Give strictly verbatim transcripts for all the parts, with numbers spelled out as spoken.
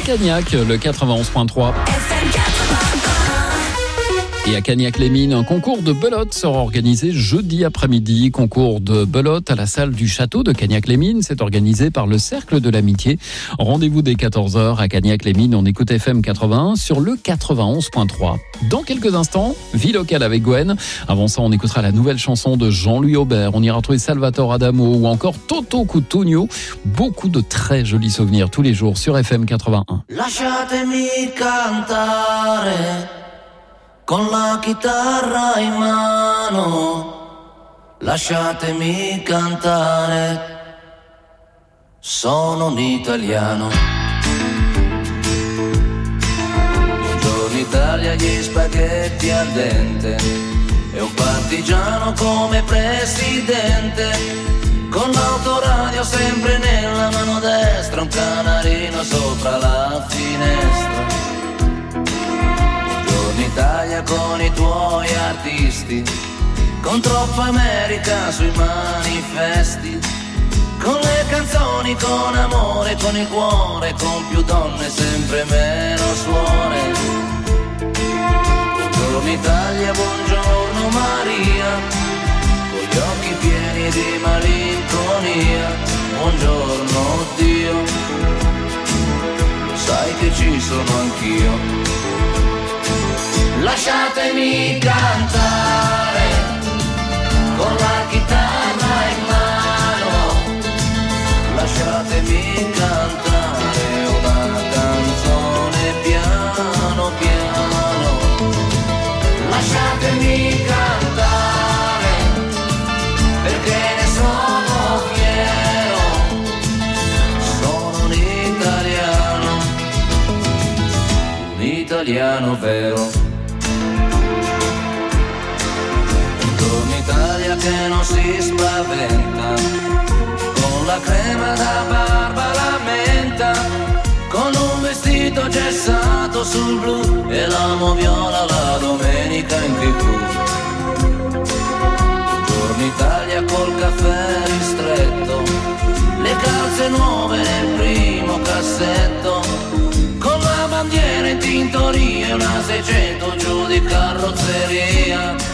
Cagnac, le quatre-vingt-onze point trois. Et à Cagnac-les-Mines, un concours de belote sera organisé jeudi après-midi. Concours de belote à la salle du château de Cagnac-les-Mines. C'est organisé par le Cercle de l'Amitié. Rendez-vous dès quatorze heures à Cagnac-les-Mines. On écoute F M quatre-vingt-un sur le quatre-vingt-onze point trois. Dans quelques instants, vie locale avec Gwen. Avant ça, on écoutera la nouvelle chanson de Jean-Louis Aubert. On ira retrouver Salvatore Adamo ou encore Toto Cutugno. Beaucoup de très jolis souvenirs tous les jours sur F M quatre-vingt-un. Lasciatemi cantare con la chitarra in mano, lasciatemi cantare, sono un italiano. Buongiorno Italia, gli spaghetti al dente, e un partigiano come presidente, con l'autoradio sempre nella mano destra, un canarino sopra la finestra. Italia con i tuoi artisti, con troppa America sui manifesti, con le canzoni, con amore, con il cuore, con più donne, sempre meno suore. Buongiorno Italia, buongiorno Maria, con gli occhi pieni di malinconia. Buongiorno Dio, lo sai che ci sono anch'io. Lasciatemi cantare con la chitarra in mano, lasciatemi cantare una canzone piano piano, lasciatemi cantare perché ne sono fiero, sono un italiano, un italiano vero. Che non si spaventa, con la crema da barba la menta, con un vestito gessato sul blu e l'amo viola la domenica in tivù. Buongiorno Italia col caffè ristretto, le calze nuove nel primo cassetto, con la bandiera in tintoria e una seicento giù di carrozzeria.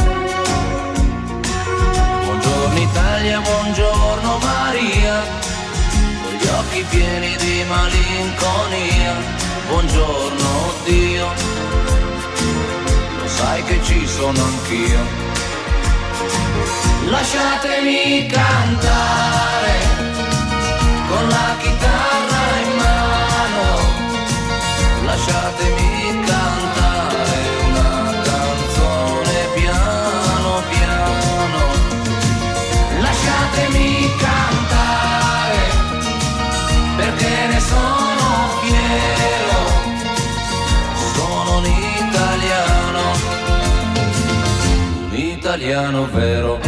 Buongiorno Italia, buongiorno Maria, con gli occhi pieni di malinconia. Buongiorno Dio, lo sai che ci sono anch'io. Lasciatemi cantare con la chitarra in mano, lasciatemi cantare una canzone piano piano. Lasciatemi cantare perché ne sono fiero, sono un italiano, un italiano vero.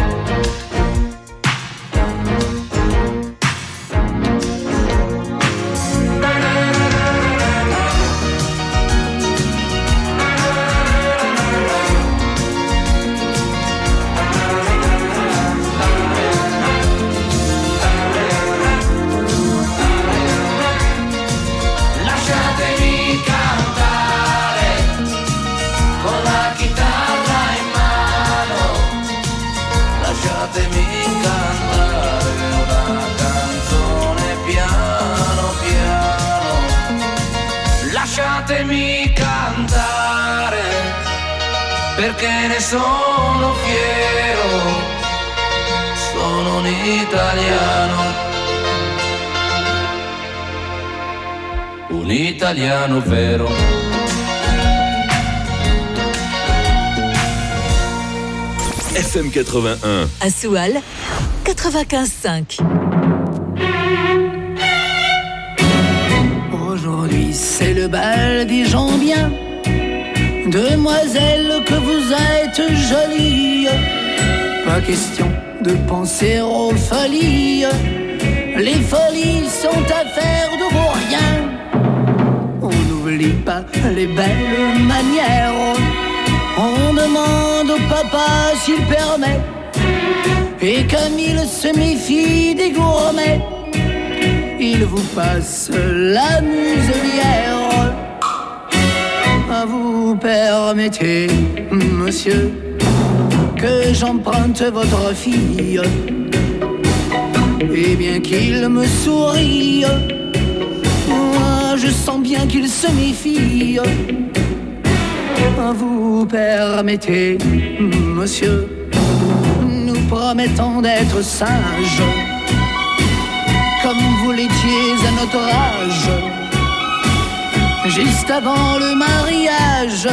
Lasciatemi cantare perché ne sono fiero, sono un italiano, un italiano vero. F M quatre-vingt-un. À Soual, quatre-vingt-quinze cinq. Aujourd'hui c'est le bal des gens bien. Demoiselle que vous êtes jolie, pas question de penser aux folies. Les folies sont affaires de vos rien. On n'oublie pas les belles manières. On demande au papa s'il permet. Et comme il se méfie des gourmets, il vous passe la muselière. Vous permettez, monsieur, que j'emprunte votre fille. Et bien qu'il me sourie, moi je sens bien qu'il se méfie. Vous permettez, monsieur, nous promettons d'être sages, comme vous l'étiez à notre âge, juste avant le mariage.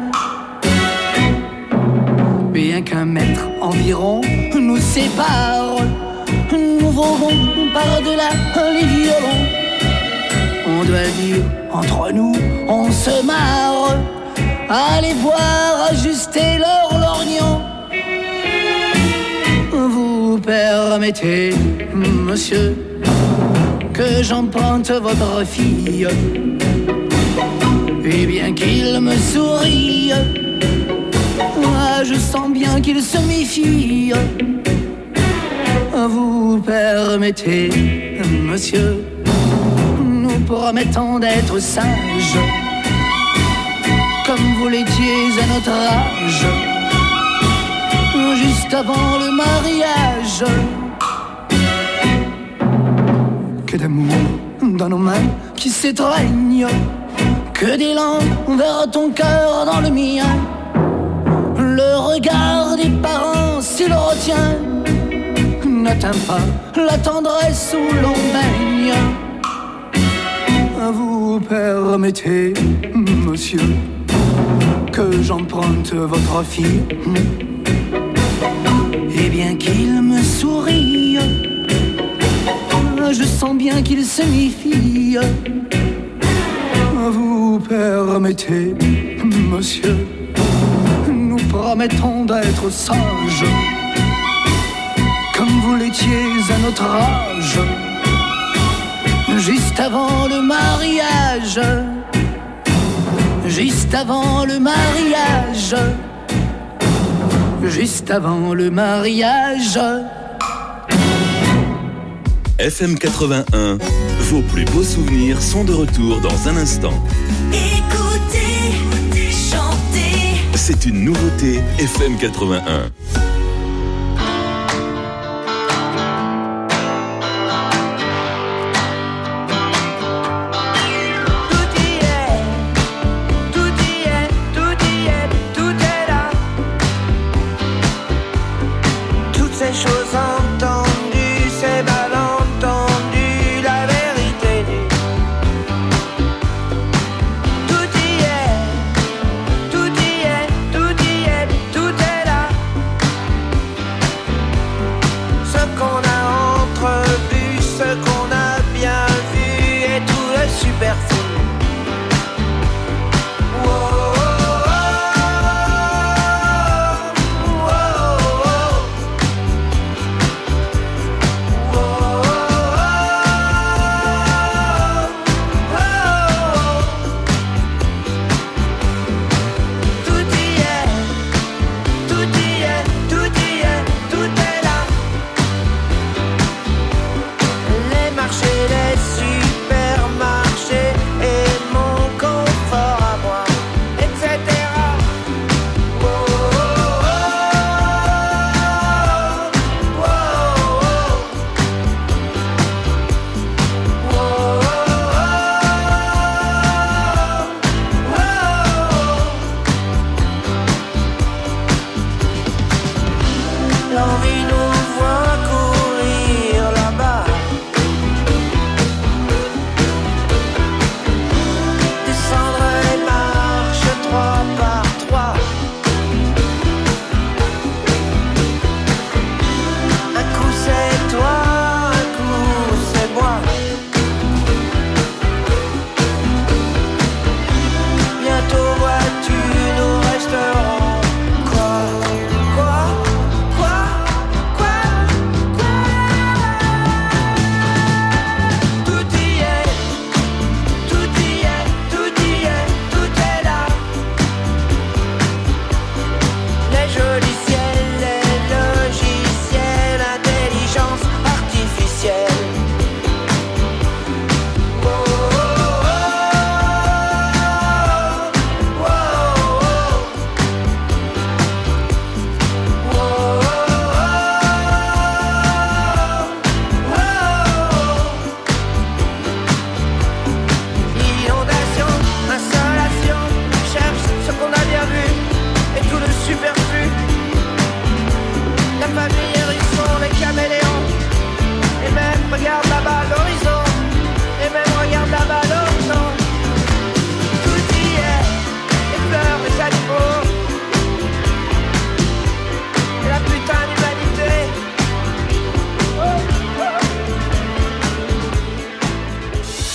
Bien qu'un mètre environ nous sépare, nous volons par-delà les violons. On doit dire, entre nous, on se marre. Allez voir ajuster leur lorgnon. Vous permettez, monsieur, que j'emprunte votre fille. Et bien qu'il me sourie, moi je sens bien qu'il se méfie. Vous permettez, monsieur, nous promettons d'être sages, comme vous l'étiez à notre âge, juste avant le mariage. Que d'amour dans nos mains qui s'étreignent, que d'élan vers ton cœur dans le mien. Le regard des parents, s'il retient, n'atteint pas la tendresse où l'on baigne. Vous permettez, monsieur, que j'emprunte votre fille. Et bien qu'il me sourie, je sens bien qu'il se méfie. Vous permettez, monsieur, nous promettons d'être sages, comme vous l'étiez à notre âge, juste avant le mariage. Juste avant le mariage. Juste avant le mariage. F M quatre-vingt-un, vos plus beaux souvenirs sont de retour dans un instant. Écoutez, chantez. C'est une nouveauté F M quatre-vingt-un. Tout y est, tout y est, tout est là.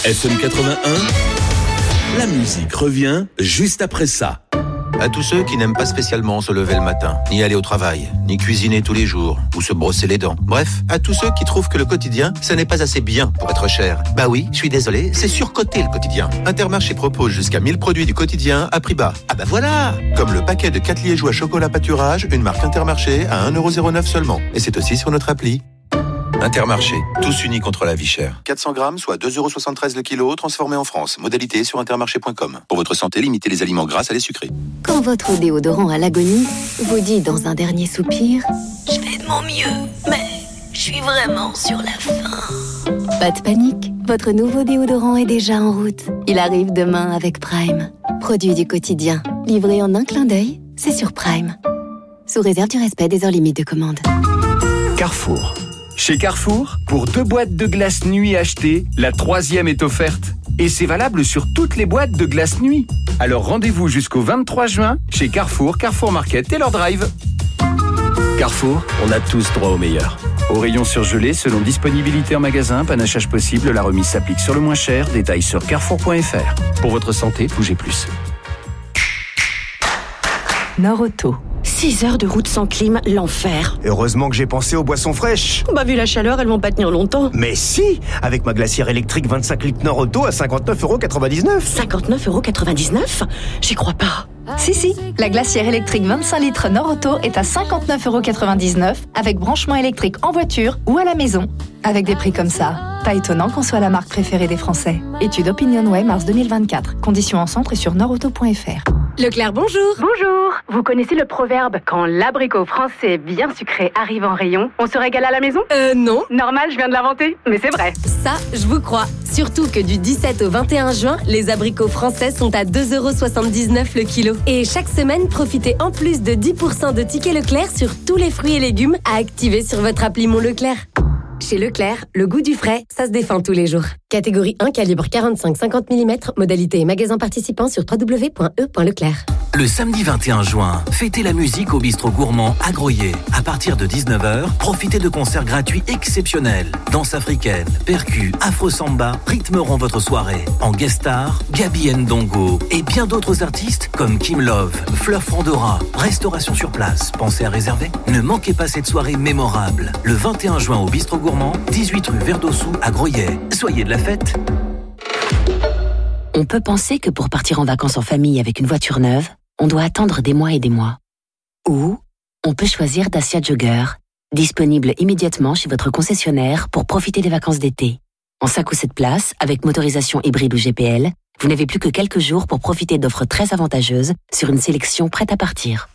F M quatre-vingt-un, la musique revient juste après ça. À tous ceux qui n'aiment pas spécialement se lever le matin, ni aller au travail, ni cuisiner tous les jours, ou se brosser les dents. Bref, à tous ceux qui trouvent que le quotidien, ce n'est pas assez bien pour être cher. Bah oui, je suis désolé, c'est surcoté le quotidien. Intermarché propose jusqu'à mille produits du quotidien à prix bas. Ah bah voilà! Comme le paquet de quatre liégeois chocolat pâturage, une marque Intermarché à un euro zéro neuf seulement. Et c'est aussi sur notre appli. Intermarché, tous unis contre la vie chère. quatre cents grammes, soit deux euros soixante-treize le kilo, transformé en France. Modalité sur intermarché point com. Pour votre santé, limitez les aliments gras à les sucrés. Quand votre déodorant à l'agonie vous dit dans un dernier soupir « Je fais de mon mieux, mais je suis vraiment sur la fin ». Pas de panique, votre nouveau déodorant est déjà en route. Il arrive demain avec Prime. Produit du quotidien, livré en un clin d'œil, c'est sur Prime. Sous réserve du respect des heures limites de commande. Carrefour. Chez Carrefour, pour deux boîtes de glace nuit achetées, la troisième est offerte. Et c'est valable sur toutes les boîtes de glace nuit. Alors rendez-vous jusqu'au vingt-trois juin chez Carrefour, Carrefour Market, Taylor Drive. Carrefour, on a tous droit au meilleur. Au rayon surgelé, selon disponibilité en magasin, panachage possible, la remise s'applique sur le moins cher. Détails sur carrefour point f r. Pour votre santé, bougez plus. Nord Auto. six heures de route sans clim, l'enfer. Heureusement que j'ai pensé aux boissons fraîches. Bah vu la chaleur, elles vont pas tenir longtemps. Mais si, avec ma glacière électrique vingt-cinq litres Nord Auto à cinquante-neuf euros quatre-vingt-dix-neuf. cinquante-neuf euros quatre-vingt-dix-neuf ? J'y crois pas. Si, si, la glacière électrique vingt-cinq litres Nord Auto est à cinquante-neuf euros quatre-vingt-dix-neuf avec branchement électrique en voiture ou à la maison. Avec des prix comme ça, pas étonnant qu'on soit la marque préférée des Français. Étude OpinionWay mars deux mille vingt-quatre. Conditions en centre et sur nord auto point f r. Leclerc, bonjour. Bonjour. Vous connaissez le proverbe « Quand l'abricot français bien sucré arrive en rayon, on se régale à la maison » Euh, non. Normal, je viens de l'inventer, mais c'est vrai. Ça, je vous crois. Surtout que du dix-sept au vingt et un juin, les abricots français sont à deux euros soixante-dix-neuf le kilo. Et chaque semaine, profitez en plus de dix pour cent de tickets Leclerc sur tous les fruits et légumes à activer sur votre appli Mon Leclerc. Chez Leclerc, le goût du frais, ça se défend tous les jours. Catégorie un, calibre quarante-cinq à cinquante millimètres, modalité et magasin participant sur w w w point e point leclerc. Le samedi vingt et un juin, fêtez la musique au bistrot gourmand à Groyer. À partir de dix-neuf heures, profitez de concerts gratuits exceptionnels. Danse africaine, percus, afro-samba rythmeront votre soirée. En guest star, Gabi Ndongo et bien d'autres artistes comme Kim Love, Fleur Frandora. Restauration sur place, pensez à réserver. Ne manquez pas cette soirée mémorable. Le vingt et un juin au bistrot gourmand, dix-huit rue Verdossou à Groyer. Soyez de la fête. On peut penser que pour partir en vacances en famille avec une voiture neuve, on doit attendre des mois et des mois. Ou on peut choisir Dacia Jogger, disponible immédiatement chez votre concessionnaire pour profiter des vacances d'été. En cinq ou sept places, avec motorisation hybride ou G P L, vous n'avez plus que quelques jours pour profiter d'offres très avantageuses sur une sélection prête à partir.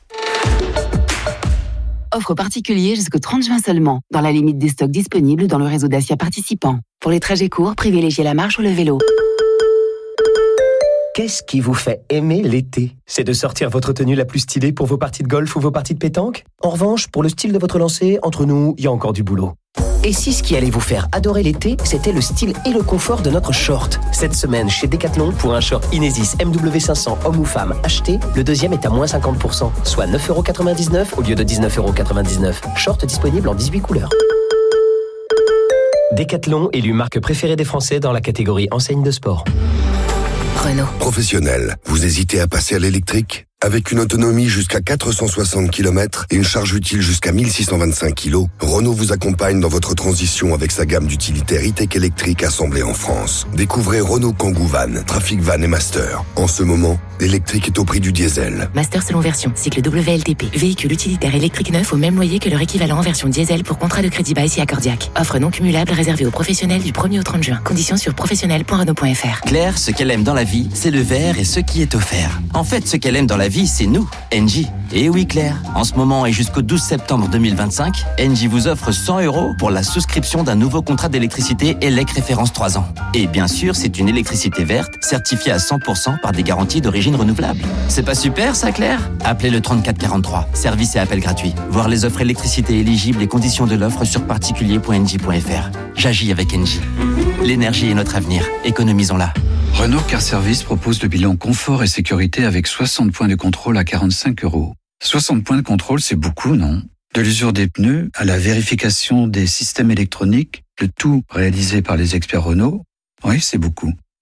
Offre particulier jusqu'au trente juin seulement, dans la limite des stocks disponibles dans le réseau Dacia participant. Pour les trajets courts, privilégiez la marche ou le vélo. Qu'est-ce qui vous fait aimer l'été ? C'est de sortir votre tenue la plus stylée pour vos parties de golf ou vos parties de pétanque ? En revanche, pour le style de votre lancer, entre nous, il y a encore du boulot. Et si ce qui allait vous faire adorer l'été, c'était le style et le confort de notre short ? Cette semaine, chez Decathlon, pour un short Inesis M W cinq cents homme ou femme acheté, le deuxième est à moins cinquante pour cent, soit neuf euros quatre-vingt-dix-neuf au lieu de dix-neuf euros quatre-vingt-dix-neuf. Short disponible en dix-huit couleurs. Decathlon, élu marque préférée des Français dans la catégorie enseigne de sport. Renault. Professionnel, vous hésitez à passer à l'électrique ? Avec une autonomie jusqu'à quatre cent soixante kilomètres et une charge utile jusqu'à mille six cent vingt-cinq kilos, Renault vous accompagne dans votre transition avec sa gamme d'utilitaires e-tech électriques assemblés en France. Découvrez Renault Kangoo Van, Trafic Van et Master. En ce moment, l'électrique est au prix du diesel. Master selon version, cycle W L T P. Véhicule utilitaire électrique neuf au même loyer que leur équivalent en version diesel pour contrat de crédit bail si accordiaque. Offre non cumulable réservée aux professionnels du premier au trente juin. Conditions sur professionnel point renault point f r. Claire, ce qu'elle aime dans la vie, c'est le vert et ce qui est offert. En fait, ce qu'elle aime dans la vie, c'est nous, Engie. Et oui Claire, en ce moment et jusqu'au douze septembre deux mille vingt-cinq, Engie vous offre cent euros pour la souscription d'un nouveau contrat d'électricité E L E C référence trois ans. Et bien sûr, c'est une électricité verte, certifiée à cent pour cent par des garanties d'origine renouvelable. C'est pas super ça Claire ? Appelez le trente-quatre quarante-trois, service et appel gratuit. Voir les offres électricité éligibles et conditions de l'offre sur particulier point engie point f r. J'agis avec Engie. L'énergie est notre avenir, économisons-la. Renault Car Service propose le bilan confort et sécurité avec soixante points de contrôle à quarante-cinq euros. soixante points de contrôle, c'est beaucoup, non ? De l'usure des pneus à la vérification des systèmes électroniques, le tout réalisé par les experts Renault, oui, c'est beaucoup.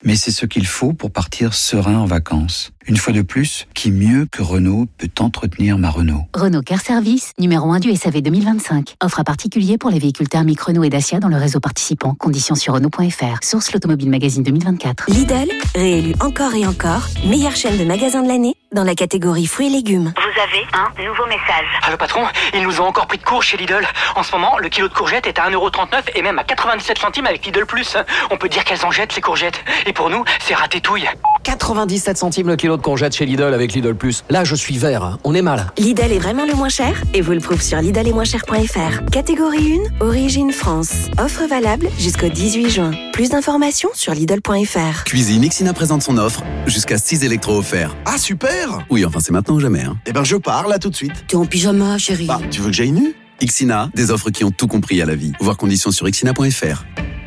Mais c'est ce qu'il faut pour partir serein en vacances. Une fois de plus, qui mieux que Renault peut entretenir ma Renault? Renault Care Service, numéro un du S A V deux mille vingt-cinq. Offre à particulier pour les véhicules thermiques Renault et Dacia dans le réseau participant. Conditions sur Renault point F R. Source l'Automobile Magazine deux mille vingt-quatre. Lidl, réélu encore et encore, meilleure chaîne de magasins de l'année dans la catégorie fruits et légumes. Vous avez un nouveau message. Ah, le patron, ils nous ont encore pris de court chez Lidl. En ce moment, le kilo de courgettes est à un euro trente-neuf et même à quatre-vingt-dix-sept centimes avec Lidl Plus. On peut dire qu'elles en jettent, ces courgettes. Et pour nous, c'est ratétouille. quatre-vingt-dix-sept centimes le kilo de courgettes chez Lidl avec Lidl Plus. Là, je suis vert. On est mal. Lidl est vraiment le moins cher et vous le prouve sur Lidl et moins cher point F R. Catégorie un, origine France. Offre valable jusqu'au dix-huit juin. Plus d'informations sur Lidl point F R. Cuisine Ixina présente son offre. Jusqu'à six électros offerts. Ah, super! Oui, enfin, c'est maintenant ou jamais. Hein. Eh ben, je pars là tout de suite. T'es en pyjama, chérie. Bah, tu veux que j'aille nu? Ixina, des offres qui ont tout compris à la vie. Voir conditions sur ixina point F R.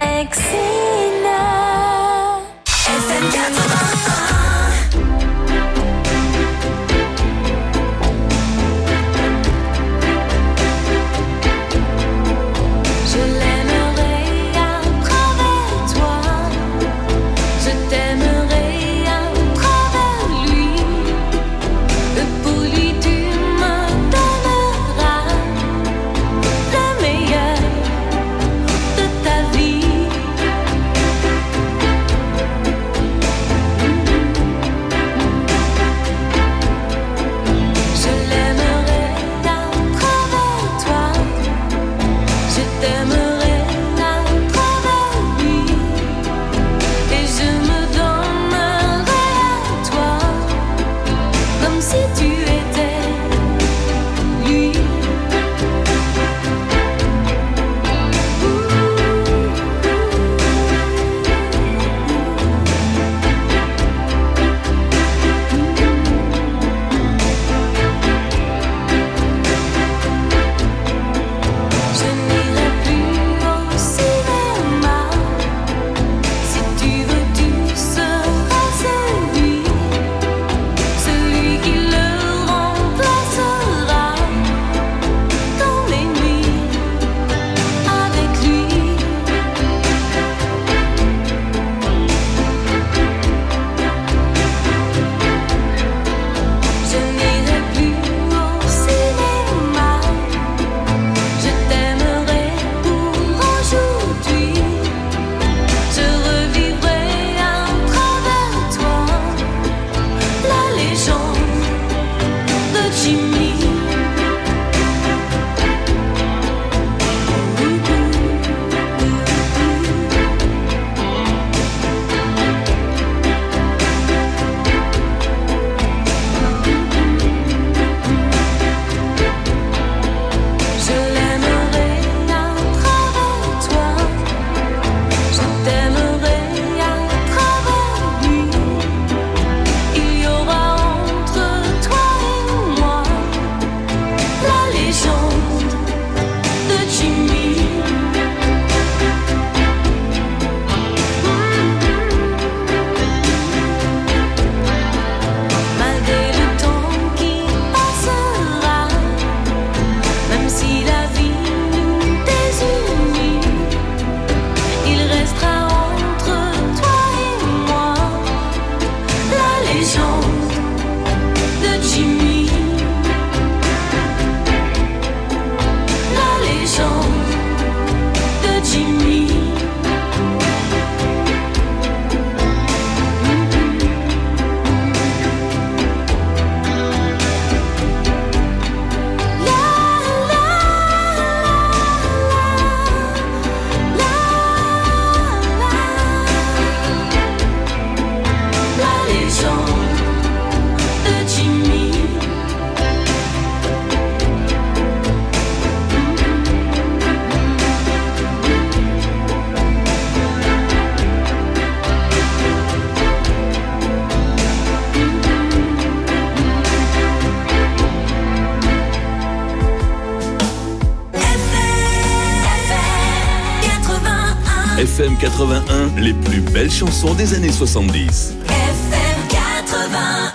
F M quatre-vingt-un, les plus belles chansons des années soixante-dix. F M quatre-vingt-un.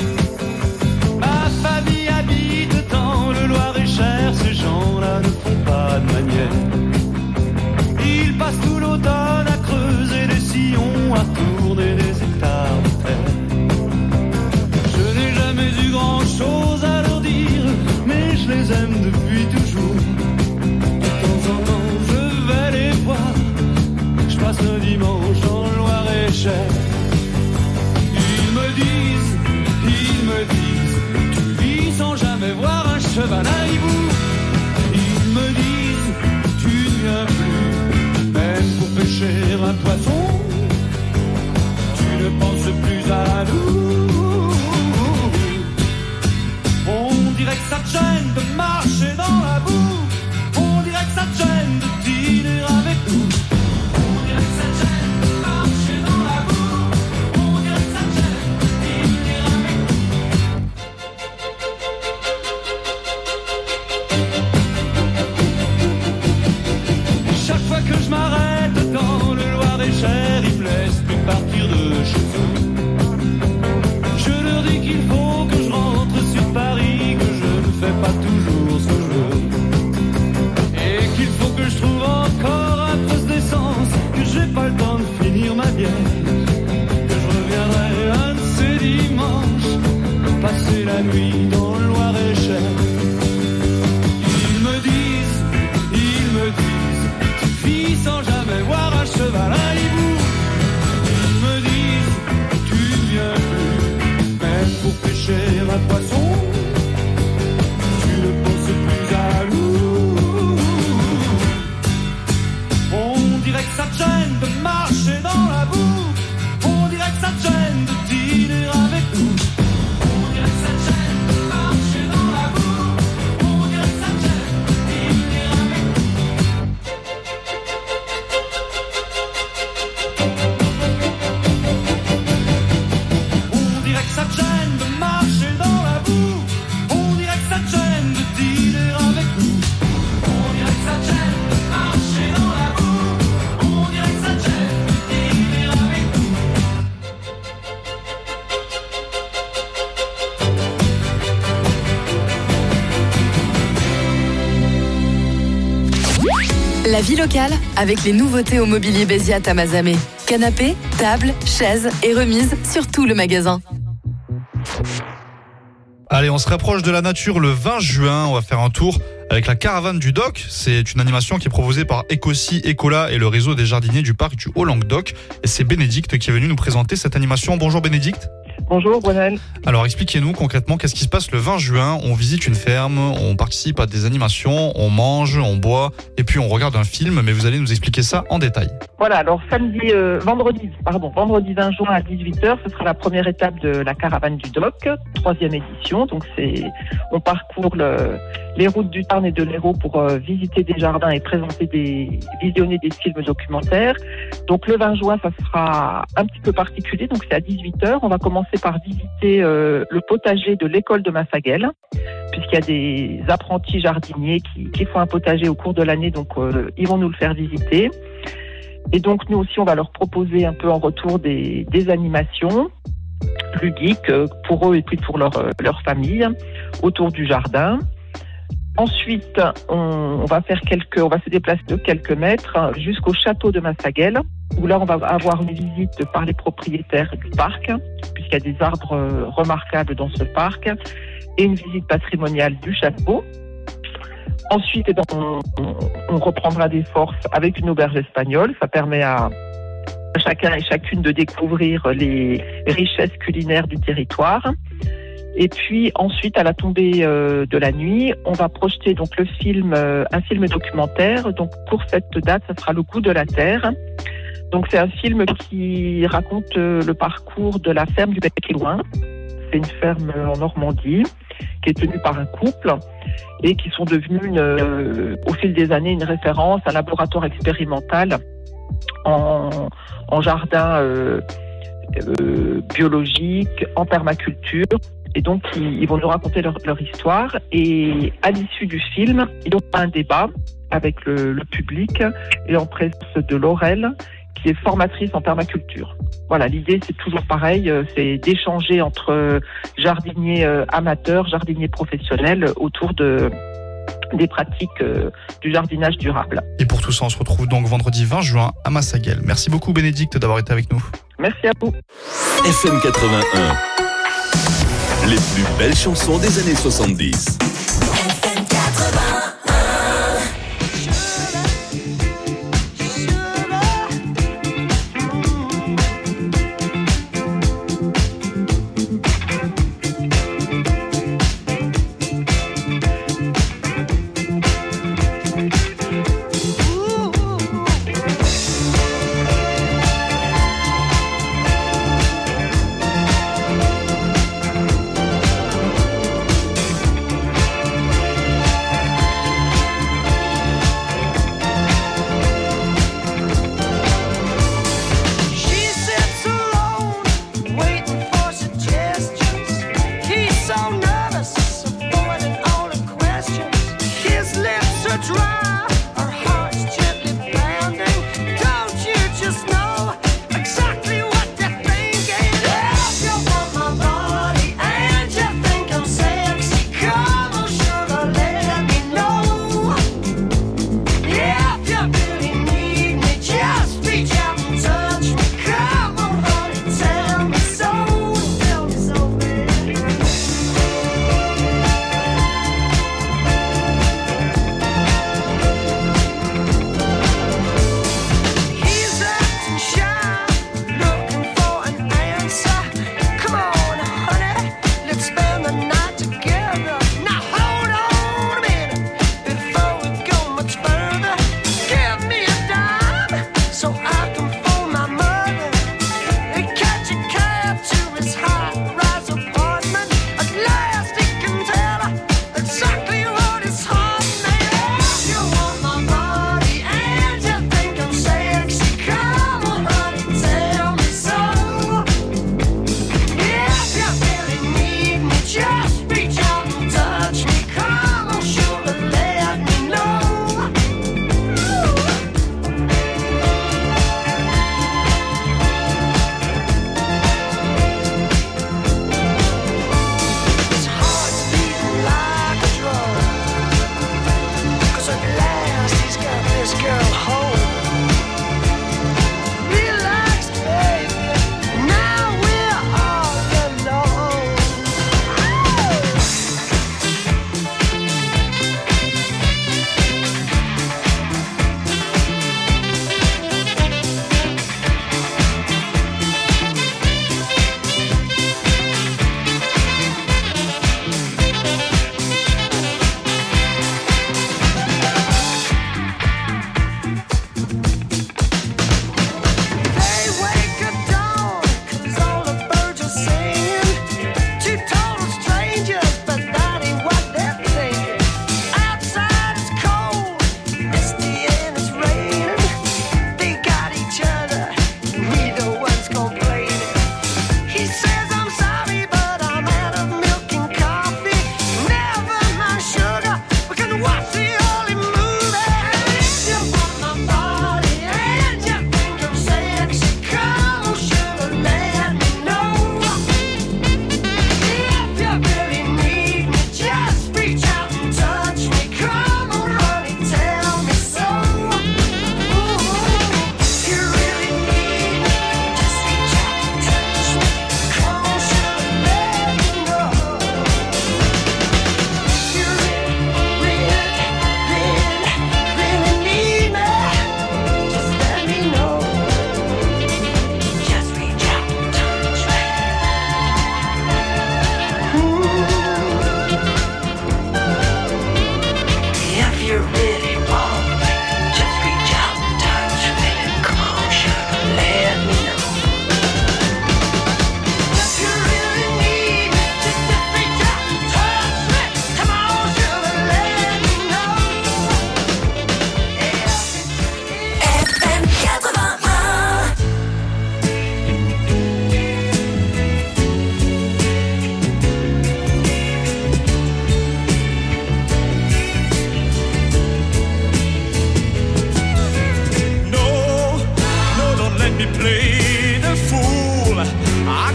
Ma famille habite dans le Loir-et-Cher, ces gens-là ne font pas jaloux. On dirait que ça te gêne de marcher dans la boue. On dirait que ça te gêne de dîner avec nous. On dirait que ça te gêne de marcher dans la boue. On dirait que ça te gêne de dîner avec nous. Chaque fois que je m'arrête dans le Loir-et-Cher, ils me laissent plus partir de chez eux. Je leur dis qu'il faut que je rentre sur Paris, que je ne fais pas toujours ce que je veux. Et qu'il faut que je trouve encore un peu d'essence, que j'ai pas le temps de finir ma bière. Que je reviendrai un de ces dimanches, passer la nuit dans le Loir-et-Cher. Ils me disent, ils me disent, tu vis sans jamais voir un cheval, un hibou. Ils me disent, tu viens plus, même pour pêcher un poisson. Tu ne poses plus à l'eau. On dirait que ça te gêne de marcher dans la boue. On dirait que ça te gêne de dîner avec nous. On dirait que ça te gêne de marcher dans la boue. On dirait que ça te gêne de dîner avec nous. On dirait que ça te gêne de marcher dans la boue. On dirait que ça te gêne de dîner avec nous. On dirait que ça te gêne de marcher dans la boue. On dirait que ça te gêne de dîner avec nous. La vie locale, avec les nouveautés au mobilier Béziat à Mazamet. Canapés, tables, chaises et remises sur tout le magasin. Allez, on se rapproche de la nature le vingt juin. On va faire un tour avec la caravane du Doc. C'est une animation qui est proposée par Ecosi, Ecola et le réseau des jardiniers du parc du Haut-Languedoc. Et c'est Bénédicte qui est venu nous présenter cette animation. Bonjour Bénédicte. Bonjour Gwenel. Alors expliquez-nous concrètement qu'est-ce qui se passe le vingt juin. On visite une ferme, on participe à des animations, on mange, on boit et puis on regarde un film. Mais vous allez nous expliquer ça en détail. Voilà, alors samedi, euh, vendredi, pardon, vendredi vingt juin à dix-huit heures, ce sera la première étape de la caravane du Doc, troisième édition. Donc c'est, on parcourt le, les routes du Tarn et de l'Hérault pour euh, visiter des jardins et présenter des, visionner des films documentaires. Donc le vingt juin, ça sera un petit peu particulier. Donc c'est à dix-huit heures. On va commencer par visiter euh, le potager de l'école de Massaguel, puisqu'il y a des apprentis jardiniers qui, qui font un potager au cours de l'année. Donc euh, ils vont nous le faire visiter. Et donc, nous aussi, on va leur proposer un peu en retour des, des animations ludiques pour eux et puis pour leur, leur famille autour du jardin. Ensuite, on, on va faire quelques, on va se déplacer de quelques mètres jusqu'au château de Massaguel, où là, on va avoir une visite par les propriétaires du parc, puisqu'il y a des arbres remarquables dans ce parc, et une visite patrimoniale du château. Ensuite, eh bien, on, on reprendra des forces avec une auberge espagnole. Ça permet à chacun et chacune de découvrir les richesses culinaires du territoire. Et puis ensuite, à la tombée euh, de la nuit, on va projeter donc le film, euh, un film documentaire. Donc pour cette date, ça sera Le goût de la terre. Donc c'est un film qui raconte euh, le parcours de la ferme du Bec-et-Loing. C'est une ferme en Normandie qui est tenue par un couple et qui sont devenus une, euh, au fil des années une référence, un laboratoire expérimental en, en jardin euh, euh, biologique, en permaculture. Et donc, ils, ils vont nous raconter leur, leur histoire. Et à l'issue du film, il y aura un débat avec le, le public et en présence de Laurel, qui est formatrice en permaculture. Voilà, l'idée, c'est toujours pareil, c'est d'échanger entre jardiniers amateurs, jardiniers professionnels autour de, des pratiques du jardinage durable. Et pour tout ça, on se retrouve donc vendredi vingt juin à Massaguel. Merci beaucoup Bénédicte d'avoir été avec nous. Merci à vous. F M quatre-vingt-un, les plus belles chansons des années soixante-dix. F M quatre-vingt-un.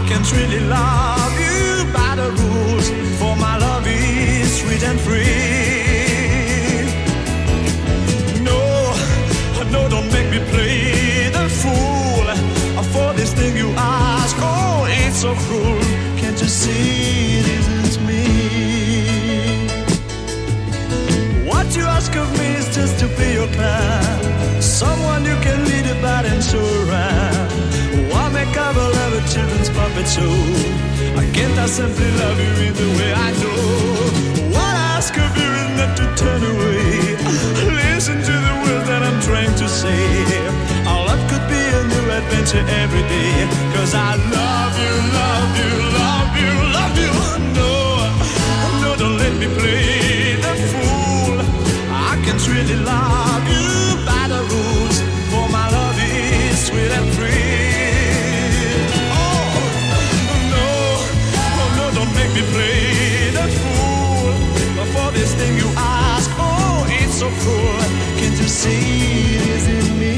can't really love you by the rules, for my love is sweet and free. No, no, don't make me play the fool for this thing you ask. Oh, it's so cruel. Can't you see it isn't me? What you ask of me is just to be your clown, someone you can lead about and show around. Why make up a love a children's puppet show? I can't I simply love you in the way I do? What I ask of you is not to turn away. Listen to the words that I'm trying to say. Our love could be a new adventure every day. Cause I love you, love you, love you, love you. No, no, don't let me play the fool. I can't really love you by the rules, for my love is sweet and free. Oh, no, oh no, don't make me play the fool for this thing you ask. Oh, it's so cruel. Can't you see it is in me?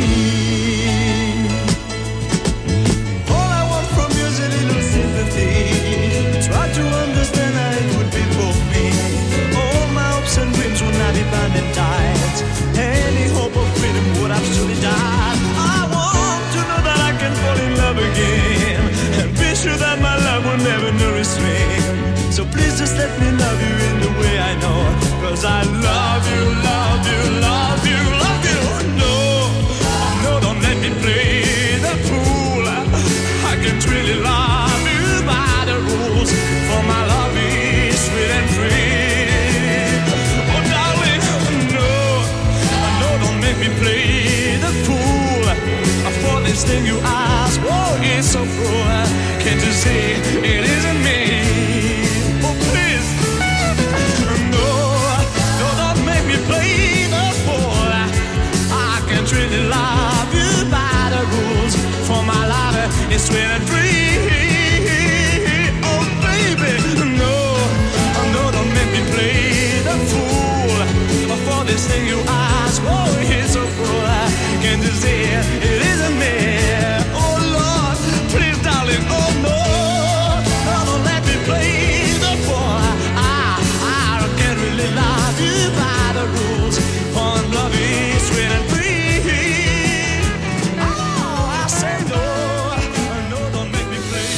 All I want from you is a little sympathy. Try to understand how it would be for me. All my hopes and dreams would not be bound and tied. Any hope of freedom would have surely died. I want to know that I can fall in love again, and be sure that my love will never know restraint. So please just let me love you in the way I know. Cause I love you, love you, love you, love you. No, no, don't let me play the fool. I can't really love you by the rules, for my love is sweet and free. Oh darling, no, no, don't make me play the fool for this thing you ask. Oh, it's so cruel. Can't you see it isn't me? Oh please, no, no, don't make me play the fool. I can't really love you by the rules, for my love is sweet and free. Oh baby, no, no, don't make me play the fool for this thing you ask. Oh, it's so cruel. Can't you see it isn't me? Oh Lord, please darling, oh no, no, don't let me play the fool. I, I can't really love you by the rules, for love is sweet and free. Oh, I say no, no, don't make me play.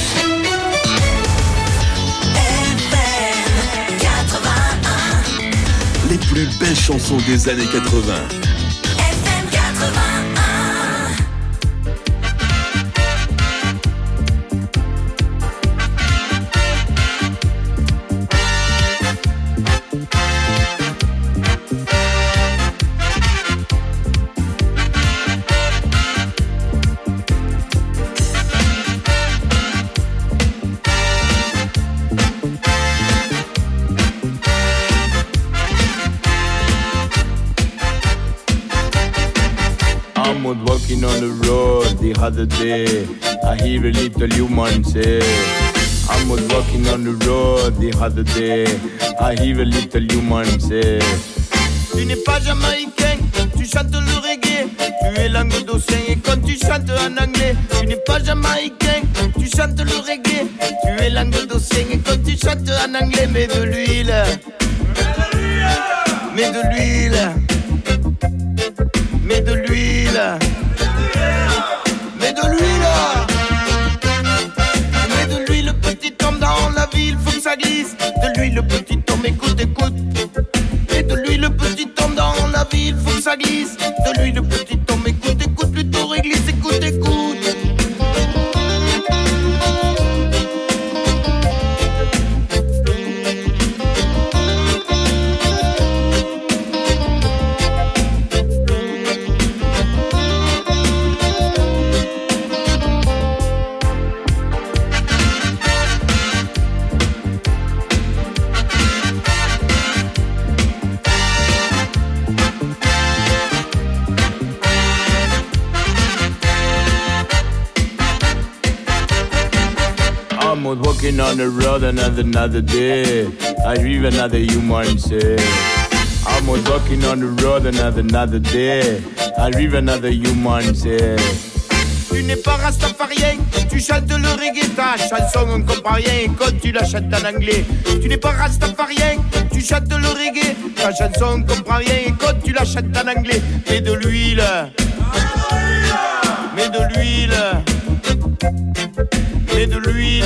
F M quatre-vingt-un. Les plus belles chansons des années quatre-vingts. F M quatre-vingt-un. I'm out walking on the road the other day. I hear a little human say. I'm out walking on the road the other day. I hear a little human say. Tu n'es pas jamaïcain, tu chantes le reggae. Tu es languedocien et quand tu chantes en anglais. Tu n'es pas jamaïcain, tu chantes le reggae. Tu es languedocien et quand tu chantes en anglais. Mets de l'huile, mets de l'huile. Mets de l'huile, mets de l'huile, mets de l'huile, petit homme dans la ville, faut que ça glisse. De l'huile, petit homme, écoute, écoute. Mets de l'huile, petit homme dans la ville, faut que ça glisse. De l'huile, petit homme, écoute, écoute, plutôt réglisse, écoute, écoute. I'm out walking on the road another another day. I hear another human say. I'm out walking on the road another another day. I hear another human say. Tu n'es pas rastafarien, tu chantes le reggae. Ta chanson on comprend rien quand tu la chantes en anglais. Tu n'es pas rastafarien, tu chantes le reggae. Ta chanson on comprend rien quand tu la chantes en anglais. Mets de l'huile, mets de l'huile, mets de l'huile,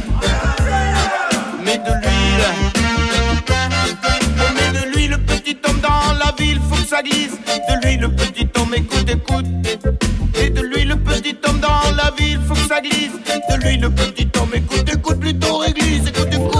mets de l'huile. On met de l'huile, petit homme dans la ville, faut que ça glisse. De l'huile, petit homme, écoute, écoute. Et de l'huile, petit homme dans la ville, faut que ça glisse. De l'huile, petit homme, écoute, écoute, plutôt réglisse, écoute, écoute.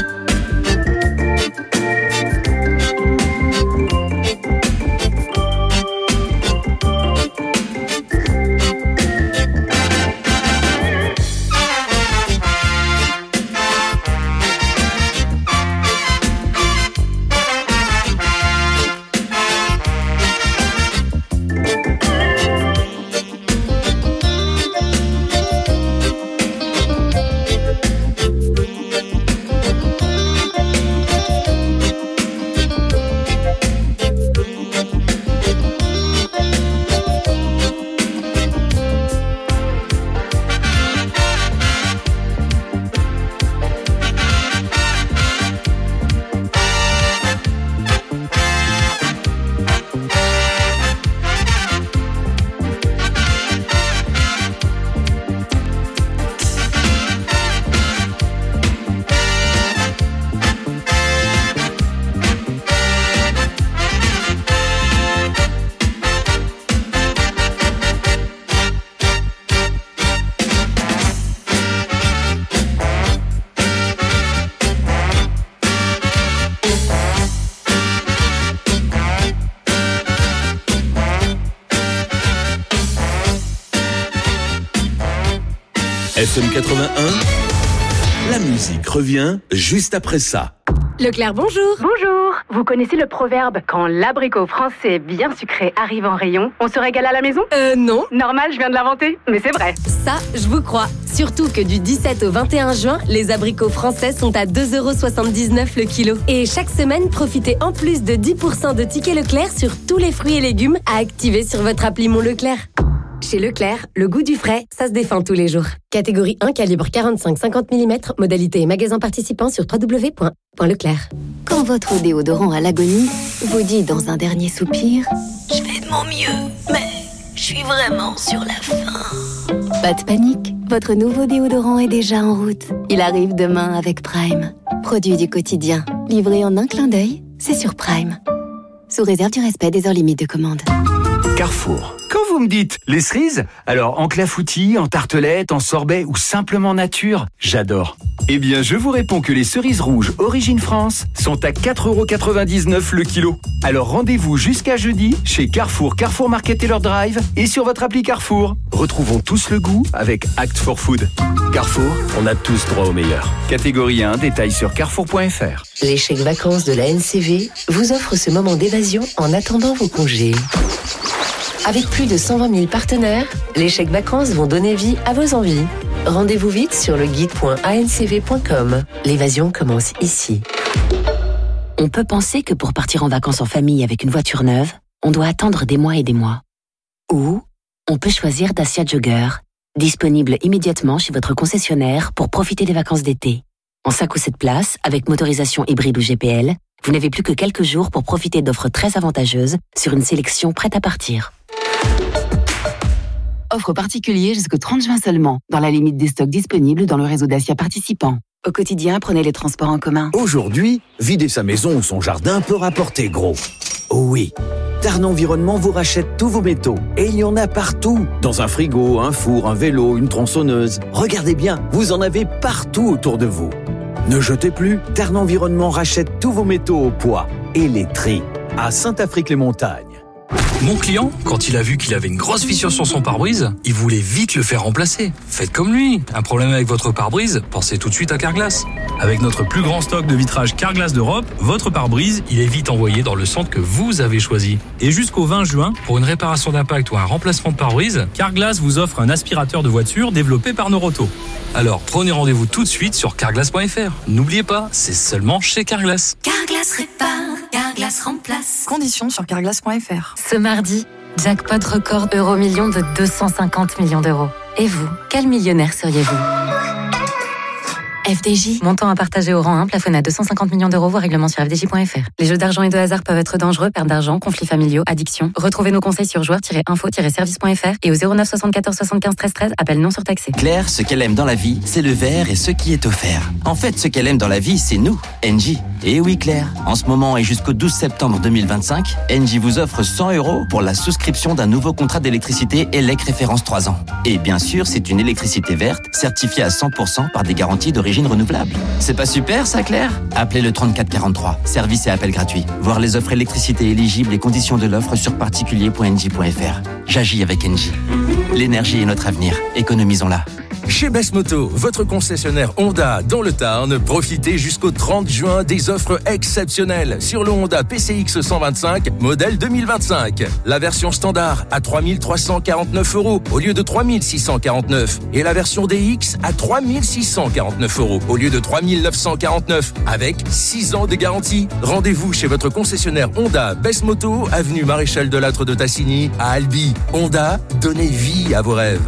F M quatre-vingt-un, la musique revient juste après ça. Leclerc, bonjour. Bonjour. Vous connaissez le proverbe « Quand l'abricot français bien sucré arrive en rayon, on se régale à la maison » Euh, non. Normal, je viens de l'inventer, mais c'est vrai. Ça, je vous crois. Surtout que du dix-sept au vingt et un juin, les abricots français sont à deux euros soixante-dix-neuf le kilo. Et chaque semaine, profitez en plus de dix pour cent de tickets Leclerc sur tous les fruits et légumes à activer sur votre appli Mon Leclerc. Chez Leclerc, le goût du frais, ça se défend tous les jours. Catégorie un, calibre quarante-cinq à cinquante millimètres, modalité et magasin participant sur w w w point leclerc. Quand votre déodorant à l'agonie vous dit dans un dernier soupir « Je fais de mon mieux, mais je suis vraiment sur la fin ». Pas de panique, votre nouveau déodorant est déjà en route. Il arrive demain avec Prime. Produit du quotidien, livré en un clin d'œil, c'est sur Prime. Sous réserve du respect des heures limites de commande. Carrefour. Quand vous me dites les cerises, alors en clafoutis, en tartelette, en sorbet ou simplement nature, j'adore. Eh bien, je vous réponds que les cerises rouges Origine France sont à quatre euros quatre-vingt-dix-neuf le kilo. Alors rendez-vous jusqu'à jeudi chez Carrefour, Carrefour Market Taylor Drive et sur votre appli Carrefour. Retrouvons tous le goût avec Act for Food. Carrefour, on a tous droit au meilleur. Catégorie un, détails sur carrefour point f r. Les chèques vacances de la N C V vous offrent ce moment d'évasion en attendant vos congés. Avec plus de cent vingt mille partenaires, les chèques vacances vont donner vie à vos envies. Rendez-vous vite sur le guide point a n c v point com. L'évasion commence ici. On peut penser que pour partir en vacances en famille avec une voiture neuve, on doit attendre des mois et des mois. Ou on peut choisir Dacia Jogger, disponible immédiatement chez votre concessionnaire pour profiter des vacances d'été. En cinq ou sept places, avec motorisation hybride ou G P L, vous n'avez plus que quelques jours pour profiter d'offres très avantageuses sur une sélection prête à partir. Offre particulier jusqu'au trente juin seulement, dans la limite des stocks disponibles dans le réseau Dacia participant. Au quotidien, prenez les transports en commun. Aujourd'hui, vider sa maison ou son jardin peut rapporter gros. Oh oui, Tarn Environnement vous rachète tous vos métaux. Et il y en a partout. Dans un frigo, un four, un vélo, une tronçonneuse. Regardez bien, vous en avez partout autour de vous. Ne jetez plus, Tarn Environnement rachète tous vos métaux au poids et les trie à Saint-Affrique-les-Montagnes. Mon client, quand il a vu qu'il avait une grosse fissure sur son pare-brise, il voulait vite le faire remplacer. Faites comme lui. Un problème avec votre pare-brise, pensez tout de suite à Carglass. Avec notre plus grand stock de vitrage Carglass d'Europe, votre pare-brise, il est vite envoyé dans le centre que vous avez choisi. Et jusqu'au vingt juin, pour une réparation d'impact ou un remplacement de pare-brise, Carglass vous offre un aspirateur de voiture développé par Noroto. Alors prenez rendez-vous tout de suite sur carglass point f r. N'oubliez pas, c'est seulement chez Carglass. Carglass répare, Carglass remplace. Conditions sur carglass point f r. Ce mardi, jackpot record euro million de deux cent cinquante millions d'euros. Et vous, quel millionnaire seriez-vous ? F D J, montant à partager au rang un, plafonné à deux cent cinquante millions d'euros, voire règlement sur f d j point f r. Les jeux d'argent et de hasard peuvent être dangereux, perte d'argent, conflits familiaux, addiction. Retrouvez nos conseils sur joueurs tiret info tiret service point f r et au zéro neuf soixante-quatorze soixante-quinze treize treize, appel non surtaxé. Claire, ce qu'elle aime dans la vie, c'est le verre et ce qui est offert. En fait, ce qu'elle aime dans la vie, c'est nous, Engie. Et oui Claire, en ce moment et jusqu'au douze septembre deux mille vingt-cinq, Engie vous offre cent euros pour la souscription d'un nouveau contrat d'électricité E L E C référence trois ans. Et bien sûr, c'est une électricité verte, certifiée à cent pour cent par des garanties d'origine renouvelable. C'est pas super ça Claire ? Appelez le trente-quatre quarante-trois, service et appel gratuit. Voir les offres électricité éligibles et conditions de l'offre sur particulier point engie point f r. J'agis avec Engie. L'énergie est notre avenir, économisons-la. Chez Best Moto, votre concessionnaire Honda dans le Tarn, profitez jusqu'au trente juin des offres exceptionnelles sur le Honda P C X cent vingt-cinq, modèle deux mille vingt-cinq. La version standard à trois mille trois cent quarante-neuf euros au lieu de trois mille six cent quarante-neuf et la version D X à trois mille six cent quarante-neuf euros au lieu de trois mille neuf cent quarante-neuf avec six ans de garantie. Rendez-vous chez votre concessionnaire Honda Best Moto, avenue Maréchal Delattre de Tassigny à Albi. Honda, donnez vie à vos rêves.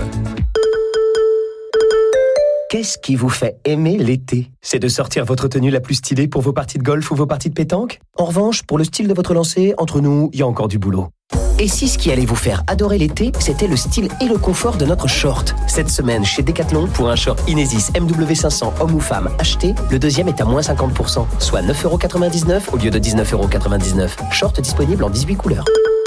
Qu'est-ce qui vous fait aimer l'été ? C'est de sortir votre tenue la plus stylée pour vos parties de golf ou vos parties de pétanque ? En revanche, pour le style de votre lancer, entre nous, il y a encore du boulot. Et si ce qui allait vous faire adorer l'été, c'était le style et le confort de notre short ? Cette semaine, chez Decathlon, pour un short Inesis M W cinq cents homme ou femme acheté, le deuxième est à moins cinquante pour cent, soit neuf euros quatre-vingt-dix-neuf au lieu de dix-neuf euros quatre-vingt-dix-neuf. Short disponible en dix-huit couleurs.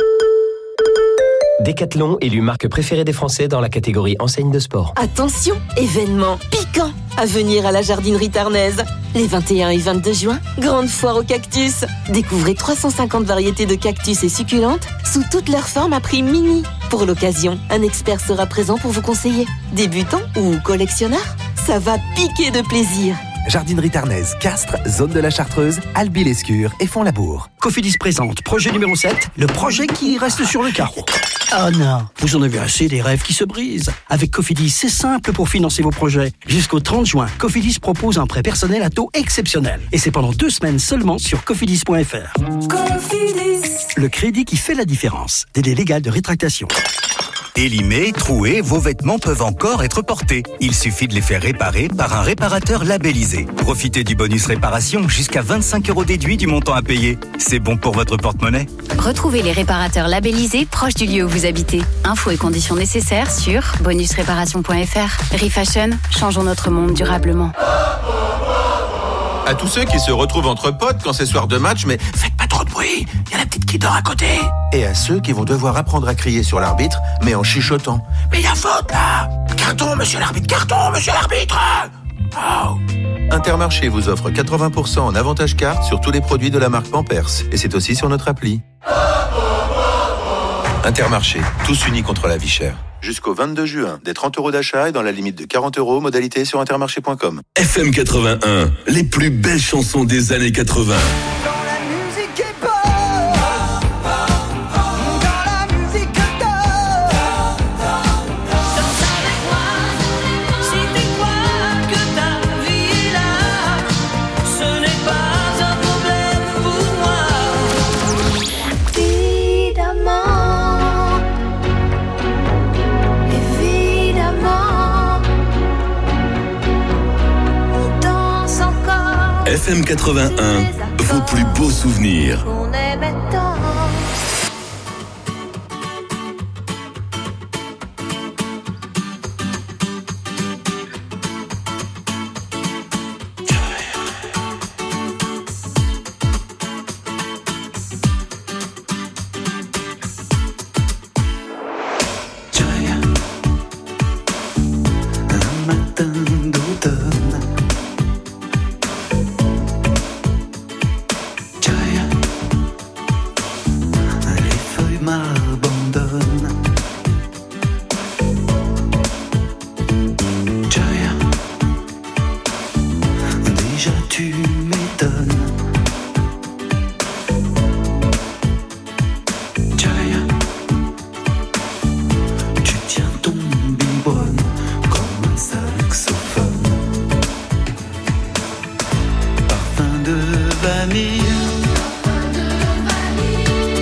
Decathlon, élu marque préférée des Français dans la catégorie enseigne de sport. Attention, événement piquant à venir à la jardinerie tarnaise. Les vingt et un et vingt-deux juin, grande foire aux cactus. Découvrez trois cent cinquante variétés de cactus et succulentes sous toutes leurs formes à prix mini. Pour l'occasion, un expert sera présent pour vous conseiller. Débutant ou collectionneur, ça va piquer de plaisir. Jardinerie Tarnaise, Castres, zone de la Chartreuse, Albi-Lescure et Font-Labour. Cofidis présente projet numéro sept, le projet qui reste sur le carreau. Oh non, vous en avez assez des rêves qui se brisent. Avec Cofidis, c'est simple pour financer vos projets. Jusqu'au trente juin, Cofidis propose un prêt personnel à taux exceptionnel. Et c'est pendant deux semaines seulement sur cofidis point f r. Cofidis. Le crédit qui fait la différence. Délai légal de rétractation. Élimés, troués, vos vêtements peuvent encore être portés. Il suffit de les faire réparer par un réparateur labellisé. Profitez du bonus réparation, jusqu'à vingt-cinq euros déduits du montant à payer. C'est bon pour votre porte-monnaie. Retrouvez les réparateurs labellisés proches du lieu où vous habitez. Infos et conditions nécessaires sur bonus réparation point f r. Refashion, changeons notre monde durablement. À tous ceux qui se retrouvent entre potes quand c'est soir de match, mais faites pas trop de bruit, il y a la petite qui dort à côté. Et à ceux qui vont devoir apprendre à crier sur l'arbitre, mais en chuchotant. Mais il y a faute là. Carton, monsieur l'arbitre, carton, monsieur l'arbitre. Oh. Intermarché vous offre quatre-vingts pour cent en avantage carte sur tous les produits de la marque Pampers. Et c'est aussi sur notre appli. Intermarché, tous unis contre la vie chère. Jusqu'au vingt-deux juin, des trente euros d'achat et dans la limite de quarante euros, modalité sur intermarché point com. F M quatre-vingt-un, les plus belles chansons des années quatre-vingts. F M quatre-vingt-un, vos plus beaux souvenirs.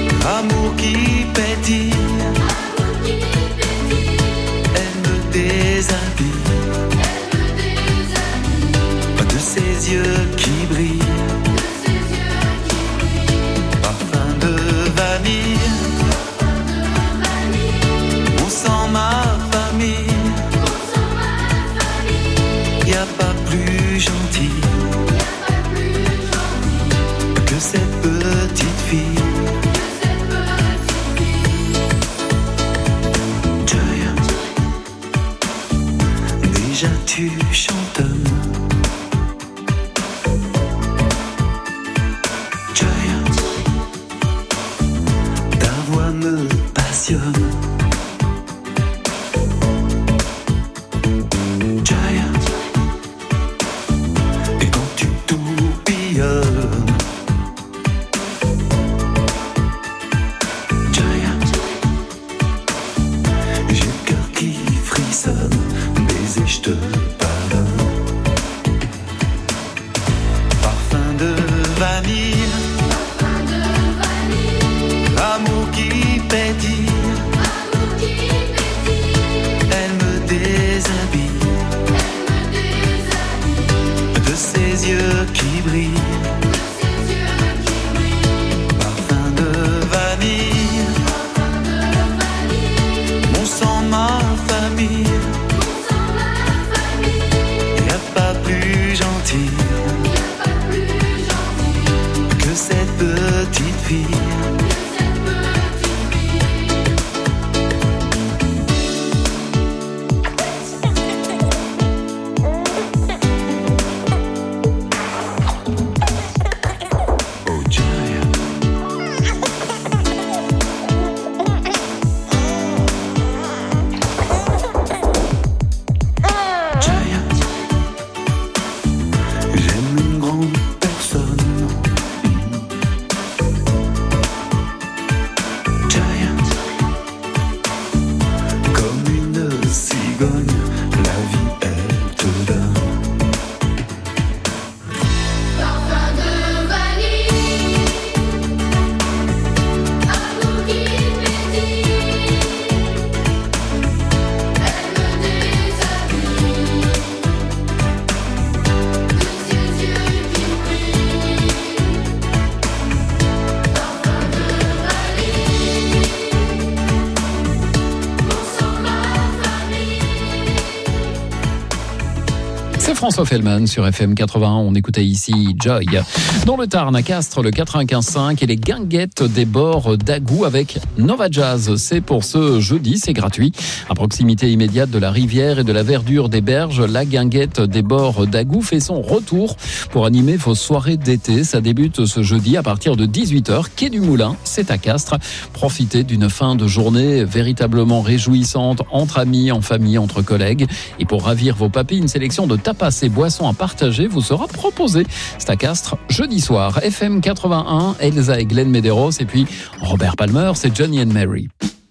Amour qui pétille, elle me dé déshabille de ses yeux qui brillent. Parfum de vanille, on sent ma famille. Y a pas plus gentil que cette petite fille. Joy, déjà tu chantonnes. Joy, ta voix me passionne. Joy, et quand tu tourbillonnes. Joy, j'ai le cœur qui frissonne. Baiser, je te pardonne. Parfum de vanille, l'amour qui pétille. Elle me déshabille de ses yeux qui brillent. Parfum de vanille, mon sang, ma famille. Y a pas plus gentil que cette petite fille. J'aime une grande personne. Giant, comme une cigogne, la vie elle te donne. Parfum de vanille, amour qui pétille. Elle me déshabille de ses yeux qui brillent. Parfum de vanille, mon sang, ma famille. C'est François Fellman sur F M quatre-vingt-un. On écoutait ici Joy. Dans le Tarn, à Castres, le quatre-vingt-quinze cinq et les guinguettes des bords d'Agou avec Nova Jazz. C'est pour ce jeudi, c'est gratuit. À proximité immédiate de la rivière et de la verdure des berges, la guinguette des bords d'Agou fait son retour pour animer vos soirées d'été. Ça débute ce jeudi à partir de dix-huit heures. Quai du Moulin, c'est à Castres. Profitez d'une fin de journée véritablement réjouissante entre amis, en famille, entre collègues. Et pour ravir vos papilles, une sélection de tapas et boissons à partager vous sera proposée. C'est à Castres, jeudi soir. F M quatre-vingt-un, Elsa et Glenn Medeiros. Et puis Robert Palmer, c'est Johnny and Mary.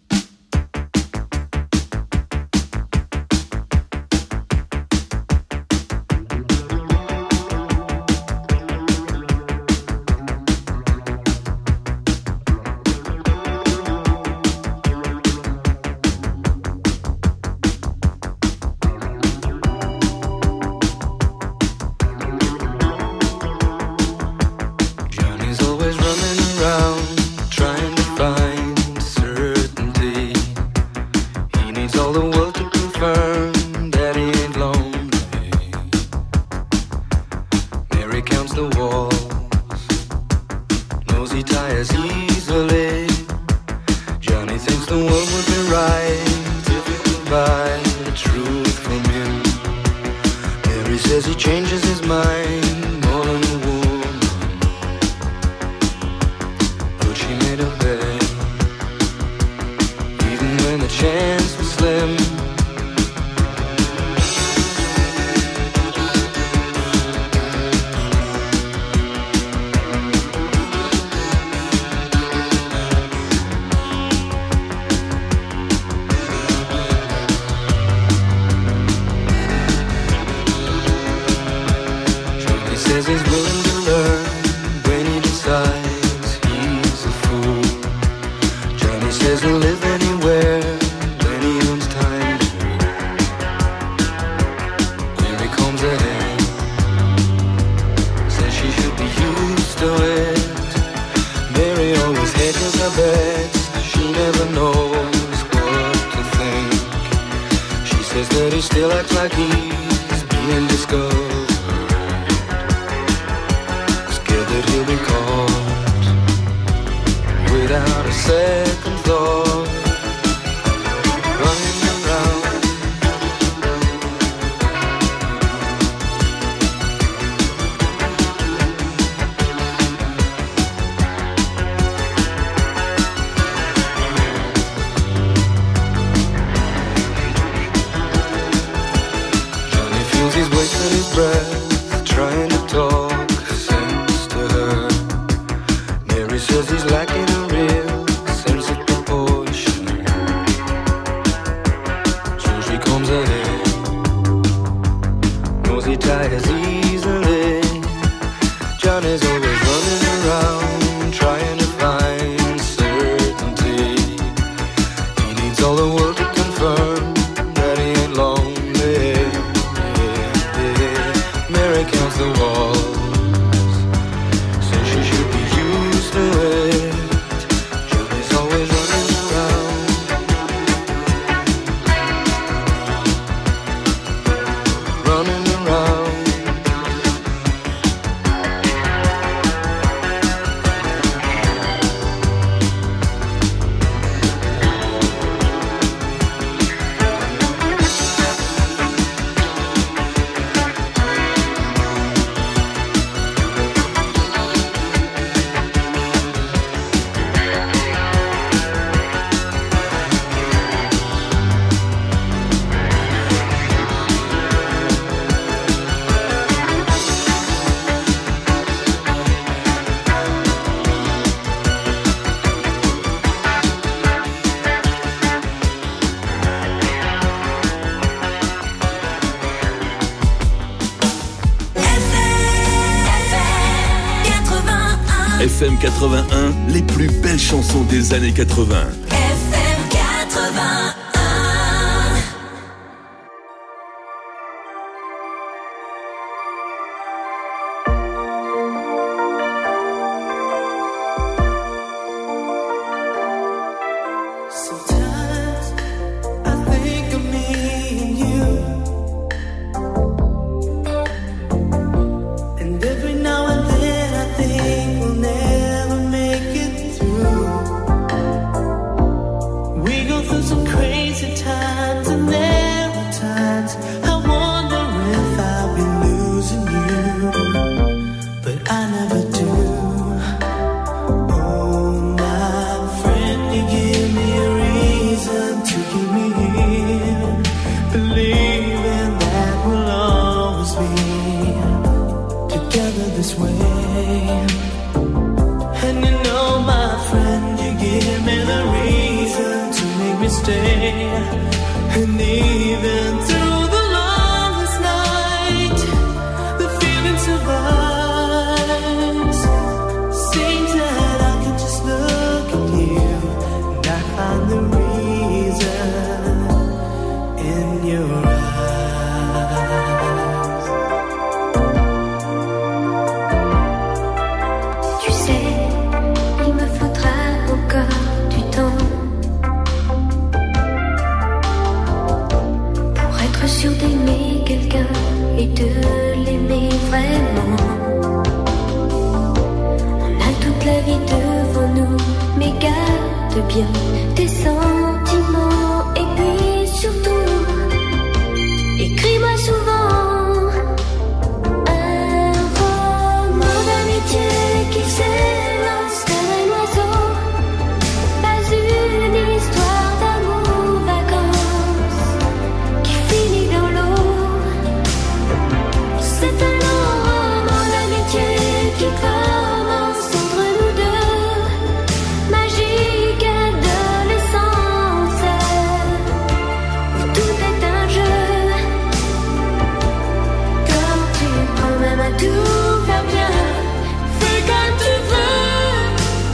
Johnny's always running around trying to find certainty. He needs all the world to confirm that he ain't lonely. Mary counts the walls, knows he tires easily. Johnny thinks the world would be right if he could buy the truth from him. Mary says he changes his mind more than a woman, but she made a bet, even when the chance was slim. Johnny says he's willing to learn when he decides he's a fool. Johnny says he'll live anywhere when he owns time to. still acts like he's being discovered, scared that he'll be caught without a second thought, running around. He's wasting his breath trying to talk sense to her. Mary says he's lacking a real sense of proportion, so she comes ahead, knows he tires easily. Johnny's always running around trying to find certainty. He needs all the world to confirm that he ain't lonely. Mary counts the walls, says she should be used to it. Johnny's always running around, running around. F M quatre-vingt-un, les plus belles chansons des années quatre-vingts. F M quatre-vingt-un. Sometimes I think of me and you, and every now and then I think we'll never make it through. We go through some crazy times, and there are times I wonder if I'll be losing you, but I never do. Oh, my friend, you give me a reason to keep me here, believing that we'll always be together this way. And you know, my friend, you give me the reason to make me stay. And even through the longest night, the feeling survives. Seems that I can just look at you, and I find the reason in your eyes. Tu sais, il me faudra encore du temps pour être sûr d'aimer quelqu'un et de l'aimer vraiment. On a toute la vie devant nous, mais garde bien tes sentiments. Et puis surtout, écris-moi souvent un roman d'amitié qui s'élance comme un oiseau. Pas une histoire d'amour vacances qui finit dans l'eau. C'est un long roman d'amitié qui commence entre nous deux. Magique adolescence où tout est un jeu. Comme tu promets à tout faire bien, fais comme tu veux.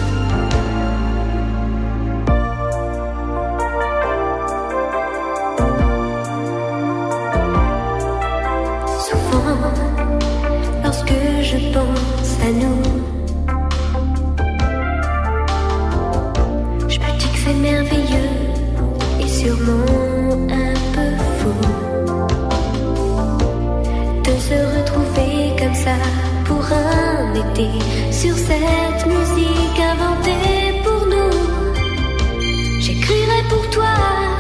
Souvent, lorsque je pense à nous, je me dis que c'est merveilleux et sûrement un peu fou. côté sur cette musique inventée pour nous. J'écrirai pour toi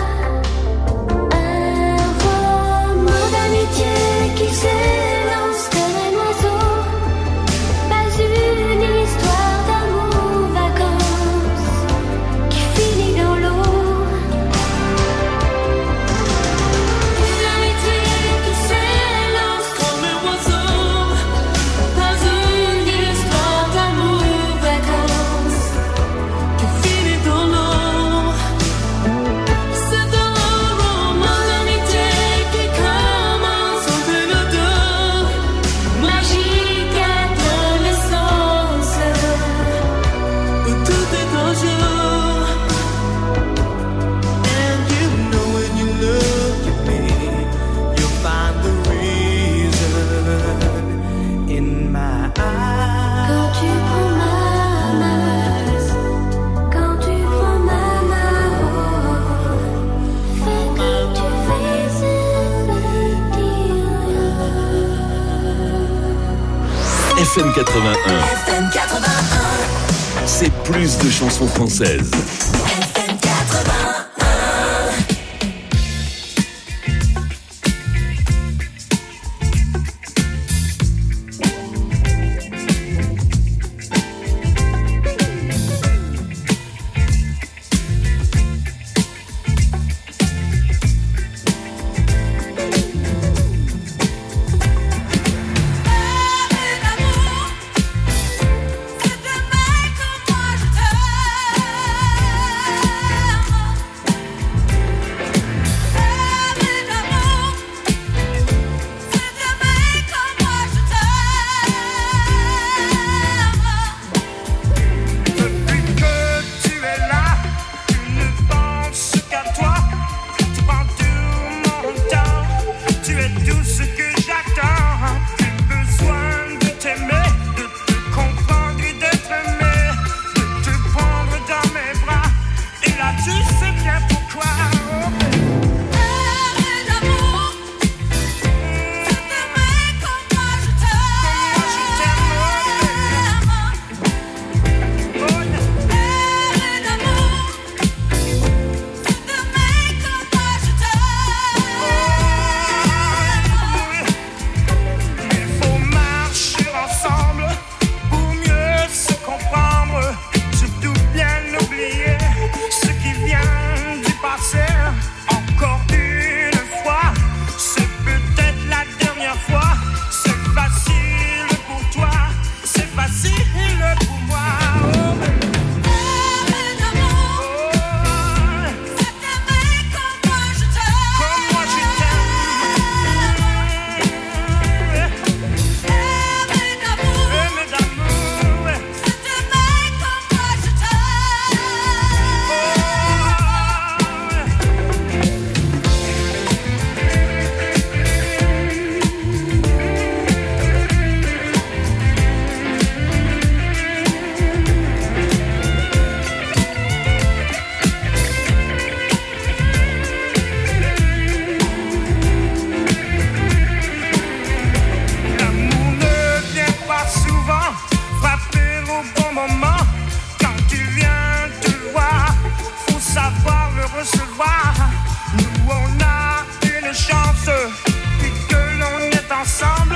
un roman d'amitié qui s'élance comme un oiseau. Pas une histoire d'amour, vacances qui finit dans l'eau. Une amitié qui s'élance comme un oiseau. Pas une histoire d'amour, vacances qui finit dans l'eau. C'est un roman d'amitié qui commence en peu de deux. Magique adolescence où tout est en jeu. And you know when you look at me, you'll find the reason in my eyes. Quand tu prends ma main, quand tu prends ma main, fais comme tu faisais petit. F M quatre-vingt-un, F M quatre-vingt-un. c'est plus de chansons françaises. F